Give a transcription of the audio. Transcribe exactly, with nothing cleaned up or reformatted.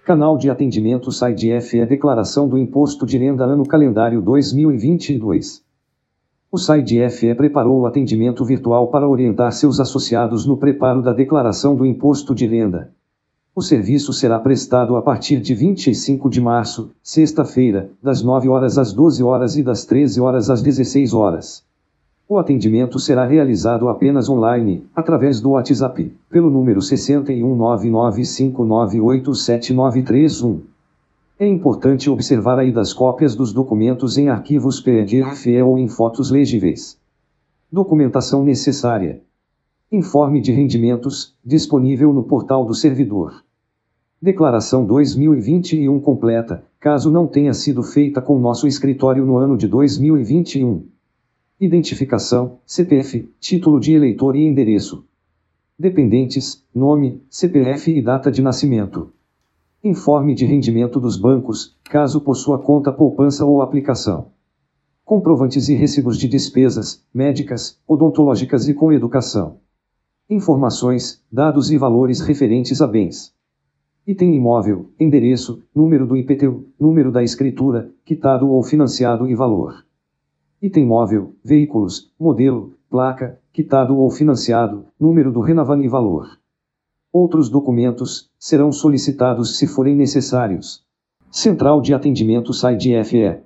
Canal de atendimento S A I D F E Declaração do Imposto de Renda Ano Calendário dois mil e vinte e dois. O S A I D F E preparou o atendimento virtual para orientar seus associados no preparo da declaração do imposto de renda. O serviço será prestado a partir de vinte e cinco de março, sexta-feira, das nove horas às doze horas e das treze horas às dezesseis horas. O atendimento será realizado apenas online, através do WhatsApp, pelo número seis um nove nove cinco nove oito sete nove três um. É importante observar a ida das cópias dos documentos em arquivos P D F ou em fotos legíveis. Documentação necessária. Informe de rendimentos, disponível no portal do servidor. Declaração dois mil e vinte e um completa, caso não tenha sido feita com nosso escritório no ano de dois mil e vinte e um. Identificação, C P F, título de eleitor e endereço. Dependentes, nome, C P F e data de nascimento. Informe de rendimento dos bancos, caso possua conta poupança ou aplicação. Comprovantes e recibos de despesas, médicas, odontológicas e com educação. Informações, dados e valores referentes a bens. Item imóvel, endereço, número do I P T U, número da escritura, quitado ou financiado e valor. Item móvel, veículos, modelo, placa, quitado ou financiado, número do Renavan e valor. Outros documentos serão solicitados se forem necessários. Central de Atendimento S A I D F E